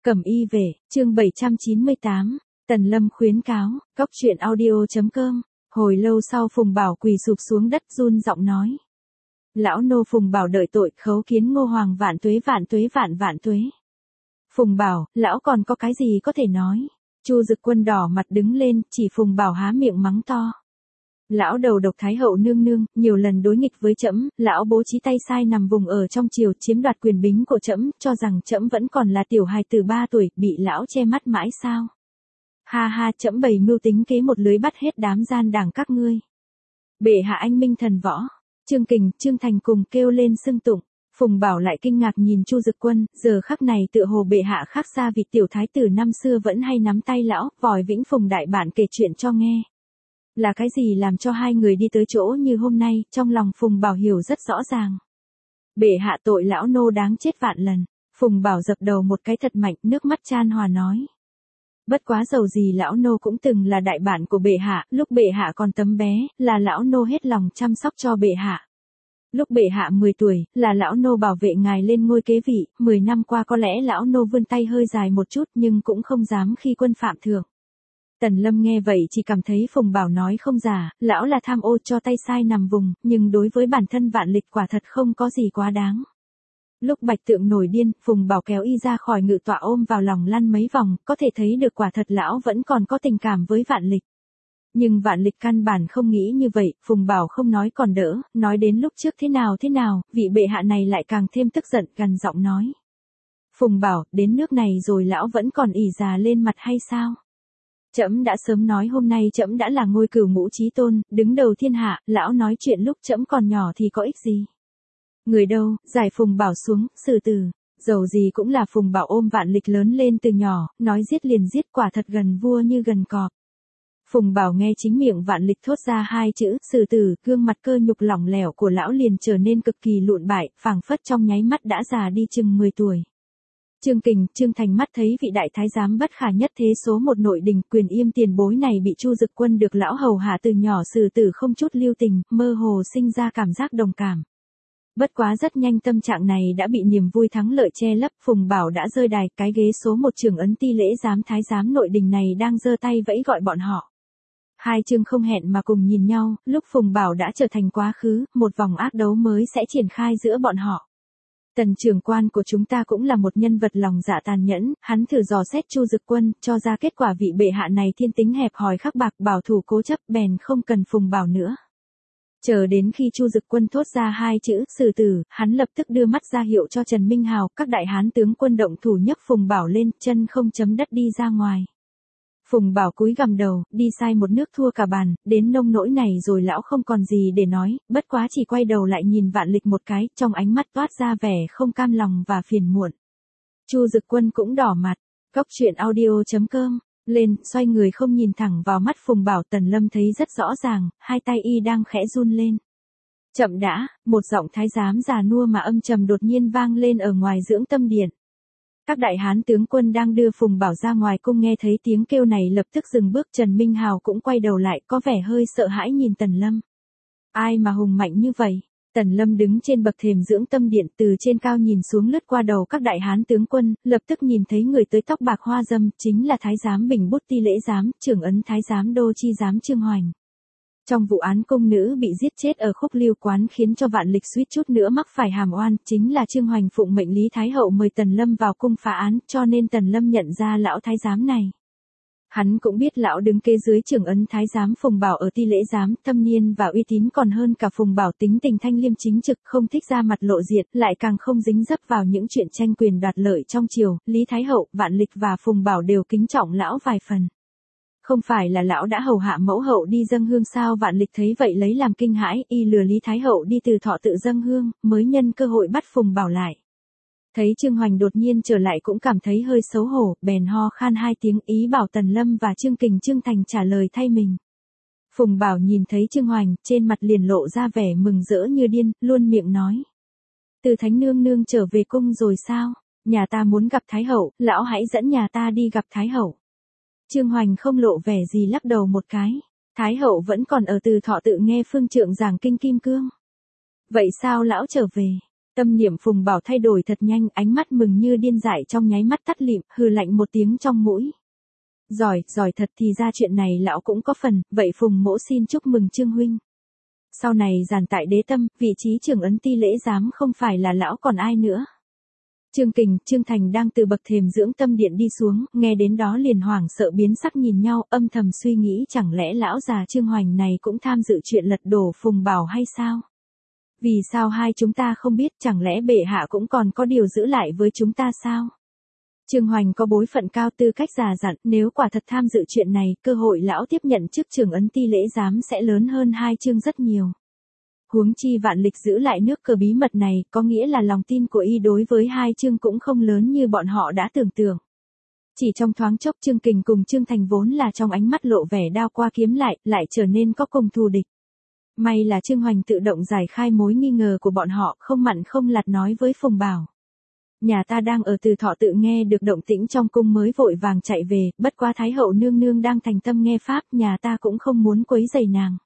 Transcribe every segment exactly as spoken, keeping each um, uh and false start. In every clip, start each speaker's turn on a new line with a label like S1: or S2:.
S1: Cẩm y về, chương bảy trăm chín mươi tám, Tần Lâm khuyến cáo, cóc truyện audio.com, hồi lâu sau Phùng Bảo quỳ sụp xuống đất run giọng nói. Lão nô Phùng Bảo đợi tội khấu kiến Ngô Hoàng vạn tuế vạn tuế vạn vạn tuế. Phùng Bảo, lão còn có cái gì có thể nói? Chu Dực Quân đỏ mặt đứng lên, chỉ Phùng Bảo há miệng mắng to. Lão đầu độc Thái hậu nương nương, nhiều lần đối nghịch với trẫm, lão bố trí tay sai nằm vùng ở trong triều chiếm đoạt quyền bính của trẫm, cho rằng trẫm vẫn còn là tiểu hài từ ba tuổi, bị lão che mắt mãi sao? Ha ha, trẫm bày mưu tính kế một lưới bắt hết đám gian đảng các ngươi. Bệ hạ anh minh thần võ, Trương Kình, Trương Thành cùng kêu lên xưng tụng. Phùng Bảo lại kinh ngạc nhìn Chu Dực Quân, giờ khắc này tựa hồ bệ hạ khác xa vị tiểu thái tử năm xưa vẫn hay nắm tay lão, vòi vĩnh Phùng đại bản kể chuyện cho nghe. Là cái gì làm cho hai người đi tới chỗ như hôm nay, trong lòng Phùng Bảo hiểu rất rõ ràng. Bệ hạ tội lão nô đáng chết vạn lần. Phùng Bảo dập đầu một cái thật mạnh, nước mắt chan hòa nói. Bất quá dầu gì lão nô cũng từng là đại bản của bệ hạ, lúc bệ hạ còn tấm bé, là lão nô hết lòng chăm sóc cho bệ hạ. Lúc bệ hạ mười tuổi, là lão nô bảo vệ ngài lên ngôi kế vị, mười năm qua có lẽ lão nô vươn tay hơi dài một chút nhưng cũng không dám khi quân phạm thượng. Tần Lâm nghe vậy chỉ cảm thấy Phùng Bảo nói không giả, lão là tham ô cho tay sai nằm vùng, nhưng đối với bản thân Vạn Lịch quả thật không có gì quá đáng. Lúc Bạch Tượng nổi điên, Phùng Bảo kéo y ra khỏi ngự tọa ôm vào lòng lăn mấy vòng, có thể thấy được quả thật lão vẫn còn có tình cảm với Vạn Lịch. Nhưng Vạn Lịch căn bản không nghĩ như vậy, Phùng Bảo không nói còn đỡ, nói đến lúc trước thế nào thế nào, vị bệ hạ này lại càng thêm tức giận, gằn giọng nói. Phùng Bảo, đến nước này rồi lão vẫn còn ỉ già lên mặt hay sao? Trẫm đã sớm nói hôm nay trẫm đã là ngôi cửu ngũ chí tôn, đứng đầu thiên hạ, lão nói chuyện lúc trẫm còn nhỏ thì có ích gì? Người đâu, giải Phùng Bảo xuống, xử tử. Dầu gì cũng là Phùng Bảo ôm Vạn Lịch lớn lên từ nhỏ, nói giết liền giết quả thật gần vua như gần cọp. Phùng Bảo nghe chính miệng Vạn Lịch thốt ra hai chữ, xử tử, gương mặt cơ nhục lỏng lẻo của lão liền trở nên cực kỳ lụn bại, phảng phất trong nháy mắt đã già đi chừng mười tuổi. Trương Kình, Trương Thành mắt thấy vị đại thái giám bất khả nhất thế số một nội đình quyền yêm tiền bối này bị Chu Dực Quân được lão hầu hạ từ nhỏ xử tử không chút lưu tình, mơ hồ sinh ra cảm giác đồng cảm. Bất quá rất nhanh tâm trạng này đã bị niềm vui thắng lợi che lấp, Phùng Bảo đã rơi đài, cái ghế số một trưởng ấn ti lễ giám thái giám nội đình này đang giơ tay vẫy gọi bọn họ. Hai chương không hẹn mà cùng nhìn nhau, lúc Phùng Bảo đã trở thành quá khứ, một vòng ác đấu mới sẽ triển khai giữa bọn họ. Tần trưởng quan của chúng ta cũng là một nhân vật lòng dạ tàn nhẫn, hắn thử dò xét Chu Dực Quân, cho ra kết quả vị bệ hạ này thiên tính hẹp hòi khắc bạc bảo thủ cố chấp bèn không cần Phùng Bảo nữa. Chờ đến khi Chu Dực Quân thốt ra hai chữ xử tử, hắn lập tức đưa mắt ra hiệu cho Trần Minh Hào, các đại hán tướng quân động thủ nhấc Phùng Bảo lên, chân không chấm đất đi ra ngoài. Phùng Bảo cúi gằm đầu, đi sai một nước thua cả bàn, đến nông nỗi này rồi lão không còn gì để nói, bất quá chỉ quay đầu lại nhìn Vạn Lịch một cái, trong ánh mắt toát ra vẻ không cam lòng và phiền muộn. Chu Dực Quân cũng đỏ mặt, cóc truyện audio.com, lên, xoay người không nhìn thẳng vào mắt Phùng Bảo. Tần Lâm thấy rất rõ ràng, hai tay y đang khẽ run lên. Chậm đã, một giọng thái giám già nua mà âm trầm đột nhiên vang lên ở ngoài dưỡng tâm điện. Các đại hán tướng quân đang đưa Phùng Bảo ra ngoài cung nghe thấy tiếng kêu này lập tức dừng bước, Trần Minh Hào cũng quay đầu lại, có vẻ hơi sợ hãi nhìn Tần Lâm. Ai mà hùng mạnh như vậy? Tần Lâm đứng trên bậc thềm dưỡng tâm điện, từ trên cao nhìn xuống lướt qua đầu các đại hán tướng quân, lập tức nhìn thấy người tới tóc bạc hoa dâm, chính là thái giám Bình Bút ti lễ giám, trưởng ấn thái giám đô chi giám Trương Hoành. Trong vụ án cung nữ bị giết chết ở Khúc Liêu quán khiến cho Vạn Lịch suýt chút nữa mắc phải hàm oan, chính là Trương Hoành phụng mệnh Lý Thái hậu mời Tần Lâm vào cung phá án, cho nên Tần Lâm nhận ra lão thái giám này. Hắn cũng biết lão đứng kế dưới trưởng ấn thái giám Phùng Bảo ở ti lễ giám, thâm niên và uy tín còn hơn cả Phùng Bảo, tính tình thanh liêm chính trực, không thích ra mặt lộ diện, lại càng không dính dấp vào những chuyện tranh quyền đoạt lợi trong triều. Lý Thái hậu, Vạn Lịch và Phùng Bảo đều kính trọng lão vài phần. Không phải là lão đã hầu hạ mẫu hậu đi dâng hương sao? Vạn Lịch thấy vậy lấy làm kinh hãi, y lừa Lý Thái hậu đi từ thọ tự dâng hương, mới nhân cơ hội bắt Phùng Bảo lại. Thấy Trương Hoành đột nhiên trở lại cũng cảm thấy hơi xấu hổ, bèn ho khan hai tiếng, ý bảo Tần Lâm và Trương Kình Trương Thành trả lời thay mình. Phùng Bảo nhìn thấy Trương Hoành, trên mặt liền lộ ra vẻ mừng rỡ như điên, luôn miệng nói. Từ Thánh nương nương trở về cung rồi sao? Nhà ta muốn gặp Thái hậu, lão hãy dẫn nhà ta đi gặp Thái hậu. Trương Hoành không lộ vẻ gì, lắc đầu một cái. Thái hậu vẫn còn ở Từ Thọ tự nghe phương trượng giảng kinh kim cương. Vậy sao lão trở về? Tâm niệm Phùng Bảo thay đổi thật nhanh, ánh mắt mừng như điên dại trong nháy mắt tắt lịm, hừ lạnh một tiếng trong mũi. Giỏi, giỏi thật, thì ra chuyện này lão cũng có phần, vậy Phùng mỗ xin chúc mừng Trương huynh. Sau này giàn tại đế tâm, vị trí trưởng ấn ti lễ giám không phải là lão còn ai nữa. Trương Kình, Trương Thành đang từ bậc thềm dưỡng tâm điện đi xuống, nghe đến đó liền hoảng sợ biến sắc nhìn nhau, âm thầm suy nghĩ chẳng lẽ lão già Trương Hoành này cũng tham dự chuyện lật đổ Phùng Bảo hay sao? Vì sao hai chúng ta không biết, chẳng lẽ bệ hạ cũng còn có điều giữ lại với chúng ta sao? Trương Hoành có bối phận cao, tư cách già dặn, nếu quả thật tham dự chuyện này, cơ hội lão tiếp nhận chức trưởng ấn ti lễ giám sẽ lớn hơn hai Trương rất nhiều. Huống chi Vạn Lịch giữ lại nước cờ bí mật này, có nghĩa là lòng tin của y đối với hai Trương cũng không lớn như bọn họ đã tưởng tượng. Chỉ trong thoáng chốc Trương Kình cùng Trương Thành vốn là trong ánh mắt lộ vẻ đao qua kiếm lại, lại trở nên có cùng thù địch. May là Trương Hoành tự động giải khai mối nghi ngờ của bọn họ, không mặn không lạt nói với Phùng Bảo. Nhà ta đang ở Từ Thọ tự nghe được động tĩnh trong cung mới vội vàng chạy về, bất quá Thái hậu nương nương đang thành tâm nghe pháp, nhà ta cũng không muốn quấy rầy nàng.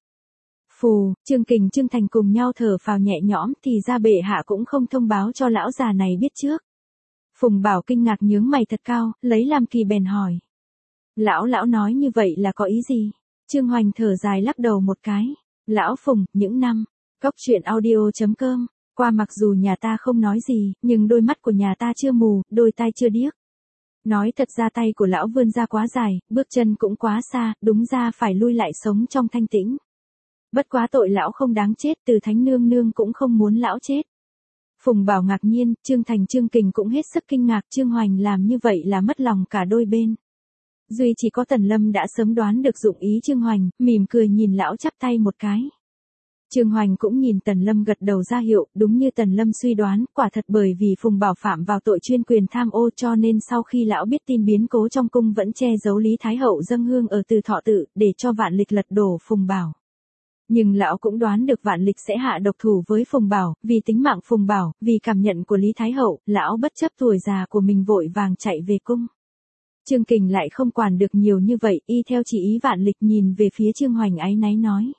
S1: Phù, Trương Kình Trương Thành cùng nhau thở phào nhẹ nhõm, thì ra bệ hạ cũng không thông báo cho lão già này biết trước. Phùng Bảo kinh ngạc nhướng mày thật cao, lấy làm kỳ bèn hỏi. Lão lão nói như vậy là có ý gì? Trương Hoành thở dài lắc đầu một cái. Lão Phùng, những năm, cốc truyện audio chấm com, qua mặc dù nhà ta không nói gì, nhưng đôi mắt của nhà ta chưa mù, đôi tai chưa điếc. Nói thật ra tay của lão vươn ra quá dài, bước chân cũng quá xa, đúng ra phải lui lại sống trong thanh tĩnh. Bất quá tội lão không đáng chết, từ Thánh nương nương cũng không muốn lão chết. Phùng Bảo ngạc nhiên, Trương Thành Trương Kình cũng hết sức kinh ngạc, Trương Hoành làm như vậy là mất lòng cả đôi bên. Duy chỉ có Tần Lâm đã sớm đoán được dụng ý Trương Hoành, mỉm cười nhìn lão chắp tay một cái. Trương Hoành cũng nhìn Tần Lâm gật đầu ra hiệu, đúng như Tần Lâm suy đoán, quả thật bởi vì Phùng Bảo phạm vào tội chuyên quyền tham ô cho nên sau khi lão biết tin biến cố trong cung vẫn che giấu Lý Thái Hậu dâng hương ở Từ Thọ tự, để cho Vạn Lịch lật đổ Phùng Bảo. Nhưng lão cũng đoán được Vạn Lịch sẽ hạ độc thủ với Phùng Bảo, vì tính mạng Phùng Bảo, vì cảm nhận của Lý Thái Hậu, lão bất chấp tuổi già của mình vội vàng chạy về cung. Trương Kình lại không quản được nhiều như vậy, y theo chỉ ý Vạn Lịch nhìn về phía Trương Hoành áy náy nói.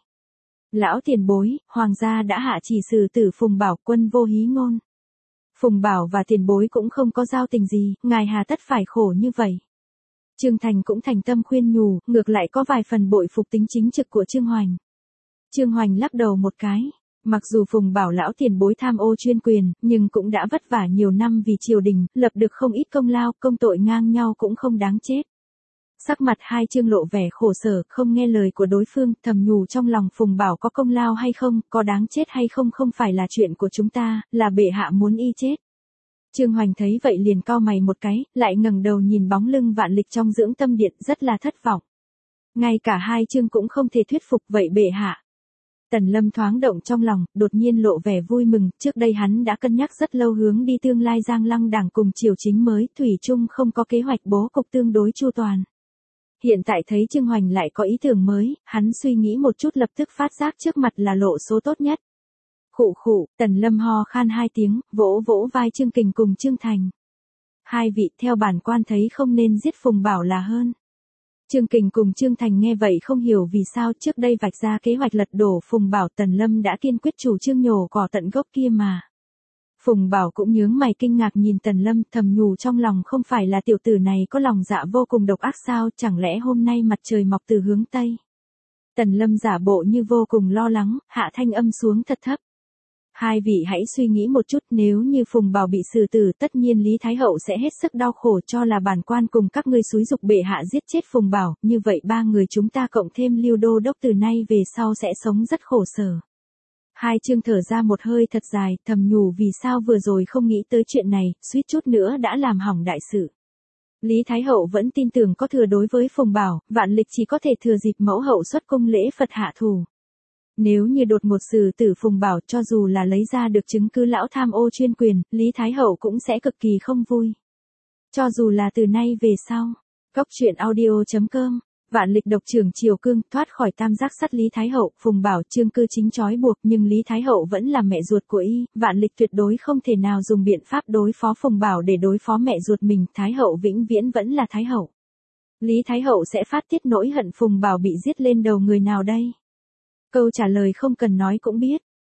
S1: Lão tiền bối, hoàng gia đã hạ chỉ xử tử Phùng Bảo, quân vô hí ngôn. Phùng Bảo và tiền bối cũng không có giao tình gì, ngài hà tất phải khổ như vậy. Trương Thành cũng thành tâm khuyên nhủ, ngược lại có vài phần bội phục tính chính trực của Trương Hoành. Trương Hoành lắc đầu một cái. Mặc dù Phùng Bảo lão tiền bối tham ô chuyên quyền, nhưng cũng đã vất vả nhiều năm vì triều đình, lập được không ít công lao, công tội ngang nhau cũng không đáng chết. Sắc mặt hai Trương lộ vẻ khổ sở, không nghe lời của đối phương, thầm nhủ trong lòng Phùng Bảo có công lao hay không, có đáng chết hay không không phải là chuyện của chúng ta, là bệ hạ muốn y chết. Trương Hoành thấy vậy liền cau mày một cái, lại ngẩng đầu nhìn bóng lưng Vạn Lịch trong dưỡng tâm điện, rất là thất vọng. Ngay cả hai Trương cũng không thể thuyết phục, vậy bệ hạ. Tần Lâm thoáng động trong lòng, đột nhiên lộ vẻ vui mừng, trước đây hắn đã cân nhắc rất lâu hướng đi tương lai Giang Lăng đảng cùng triều chính mới, thủy chung không có kế hoạch bố cục tương đối chu toàn. Hiện tại thấy Trương Hoành lại có ý tưởng mới, hắn suy nghĩ một chút lập tức phát giác trước mặt là lộ số tốt nhất. Khụ khụ, Tần Lâm ho khan hai tiếng, vỗ vỗ vai Trương Kình cùng Trương Thành. Hai vị theo bản quan thấy không nên giết Phùng Bảo là hơn. Trương Kình cùng Trương Thành nghe vậy không hiểu vì sao trước đây vạch ra kế hoạch lật đổ Phùng Bảo, Tần Lâm đã kiên quyết chủ trương nhổ cỏ tận gốc kia mà. Phùng Bảo cũng nhướng mày kinh ngạc nhìn Tần Lâm, thầm nhủ trong lòng không phải là tiểu tử này có lòng dạ vô cùng độc ác sao, chẳng lẽ hôm nay mặt trời mọc từ hướng Tây. Tần Lâm giả bộ như vô cùng lo lắng, hạ thanh âm xuống thật thấp. Hai vị hãy suy nghĩ một chút, nếu như Phùng Bảo bị xử tử tất nhiên Lý Thái Hậu sẽ hết sức đau khổ, cho là bản quan cùng các ngươi xúi dục bệ hạ giết chết Phùng Bảo, như vậy ba người chúng ta cộng thêm Lưu Đô Đốc từ nay về sau sẽ sống rất khổ sở. Hai Trương thở ra một hơi thật dài, thầm nhủ vì sao vừa rồi không nghĩ tới chuyện này, suýt chút nữa đã làm hỏng đại sự. Lý Thái Hậu vẫn tin tưởng có thừa đối với Phùng Bảo, Vạn Lịch chỉ có thể thừa dịp mẫu hậu xuất cung lễ Phật hạ thù. Nếu như đột ngột xử tử Phùng Bảo, cho dù là lấy ra được chứng cứ lão tham ô chuyên quyền, Lý Thái Hậu cũng sẽ cực kỳ không vui. Cho dù là từ nay về sau. Cốc truyện audio chấm com, Vạn Lịch độc trưởng triều cương, thoát khỏi tam giác sắt Lý Thái Hậu, Phùng Bảo Trương cư chính trói buộc, nhưng Lý Thái Hậu vẫn là mẹ ruột của y, Vạn Lịch tuyệt đối không thể nào dùng biện pháp đối phó Phùng Bảo để đối phó mẹ ruột mình, Thái Hậu vĩnh viễn vẫn là Thái Hậu. Lý Thái Hậu sẽ phát tiết nỗi hận Phùng Bảo bị giết lên đầu người nào đây? Câu trả lời không cần nói cũng biết,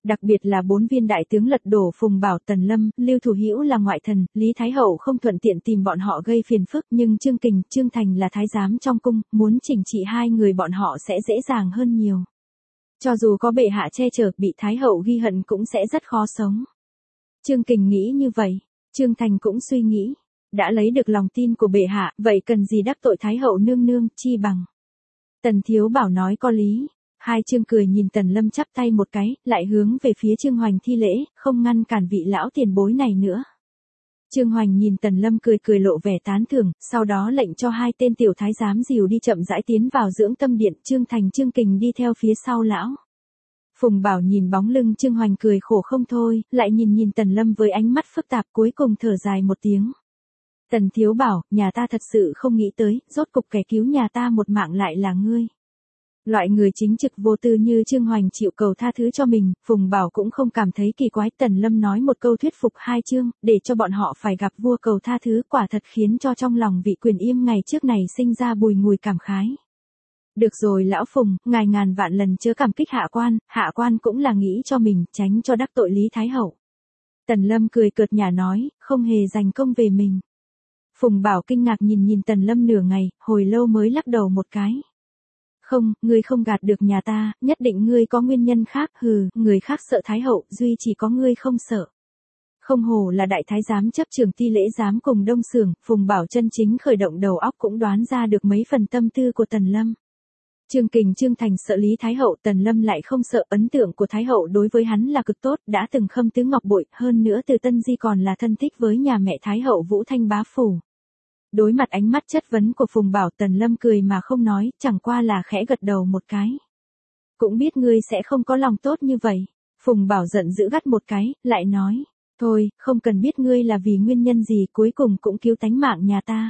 S1: Đặc biệt là bốn viên đại tướng lật đổ Phùng Bảo, Tần Lâm, Lưu Thủ Hữu là ngoại thần, Lý Thái Hậu không thuận tiện tìm bọn họ gây phiền phức, nhưng Trương Kình, Trương Thành là thái giám trong cung, muốn chỉnh trị hai người bọn họ sẽ dễ dàng hơn nhiều. Cho dù có bệ hạ che chở, bị Thái Hậu ghi hận cũng sẽ rất khó sống. Trương Kình nghĩ như vậy, Trương Thành cũng suy nghĩ, đã lấy được lòng tin của bệ hạ, vậy cần gì đắc tội Thái Hậu nương nương, chi bằng. Tần Thiếu Bảo nói có lý. Hai Trương cười nhìn Tần Lâm chắp tay một cái, lại hướng về phía Trương Hoành thi lễ, không ngăn cản vị lão tiền bối này nữa. Trương Hoành nhìn Tần Lâm cười cười lộ vẻ tán thưởng, sau đó lệnh cho hai tên tiểu thái giám dìu đi chậm rãi tiến vào dưỡng tâm điện, Trương Thành Trương Kình đi theo phía sau lão. Phùng Bảo nhìn bóng lưng Trương Hoành cười khổ không thôi, lại nhìn nhìn Tần Lâm với ánh mắt phức tạp, cuối cùng thở dài một tiếng. Tần Thiếu Bảo, nhà ta thật sự không nghĩ tới, rốt cục kẻ cứu nhà ta một mạng lại là ngươi. Loại người chính trực vô tư như Trương Hoành chịu cầu tha thứ cho mình, Phùng Bảo cũng không cảm thấy kỳ quái. Tần Lâm nói một câu thuyết phục hai Trương, để cho bọn họ phải gặp vua cầu tha thứ, quả thật khiến cho trong lòng vị quyền yêm ngày trước này sinh ra bùi ngùi cảm khái. Được rồi lão Phùng, ngài ngàn vạn lần chớ cảm kích hạ quan, hạ quan cũng là nghĩ cho mình, tránh cho đắc tội Lý Thái Hậu. Tần Lâm cười cợt nhả nói, không hề giành công về mình. Phùng Bảo kinh ngạc nhìn nhìn Tần Lâm nửa ngày, hồi lâu mới lắc đầu một cái. Không, ngươi không gạt được nhà ta, nhất định ngươi có nguyên nhân khác, hừ, người khác sợ Thái Hậu, duy chỉ có ngươi không sợ. Không hồ là đại thái giám chấp trường ti lễ giám cùng Đông Sưởng, Phùng Bảo chân chính khởi động đầu óc cũng đoán ra được mấy phần tâm tư của Tần Lâm. Trương Kình Trương Thành sợ Lý Thái Hậu, Tần Lâm lại không sợ, ấn tượng của Thái Hậu đối với hắn là cực tốt, đã từng khâm tứ ngọc bội, hơn nữa từ Tân Di còn là thân thích với nhà mẹ Thái Hậu Vũ Thanh bá phủ. Đối mặt ánh mắt chất vấn của Phùng Bảo, Tần Lâm cười mà không nói, chẳng qua là khẽ gật đầu một cái. Cũng biết ngươi sẽ không có lòng tốt như vậy. Phùng Bảo giận dữ gắt một cái, lại nói, thôi, không cần biết ngươi là vì nguyên nhân gì, cuối cùng cũng cứu tánh mạng nhà ta.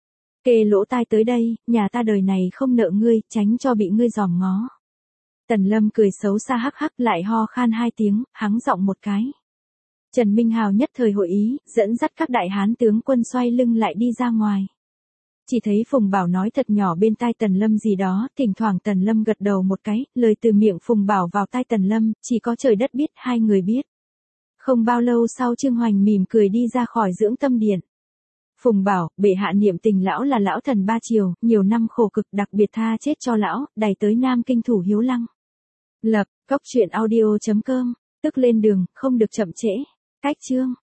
S1: Kề lỗ tai tới đây, nhà ta đời này không nợ ngươi, tránh cho bị ngươi giòm ngó. Tần Lâm cười xấu xa hắc hắc, lại ho khan hai tiếng, hắng giọng một cái. Trần Minh Hào nhất thời hội ý, dẫn dắt các đại hán tướng quân xoay lưng lại đi ra ngoài. Chỉ thấy Phùng Bảo nói thật nhỏ bên tai Tần Lâm gì đó, thỉnh thoảng Tần Lâm gật đầu một cái, lời từ miệng Phùng Bảo vào tai Tần Lâm, chỉ có trời đất biết, hai người biết. Không bao lâu sau Trương Hoành mỉm cười đi ra khỏi dưỡng tâm điện. Phùng Bảo, bệ hạ niệm tình lão là lão thần ba triều, nhiều năm khổ cực đặc biệt tha chết cho lão, đày tới Nam Kinh thủ Hiếu Lăng. Lập, góc truyện audio chấm com, tức lên đường, không được chậm trễ. Cách chương.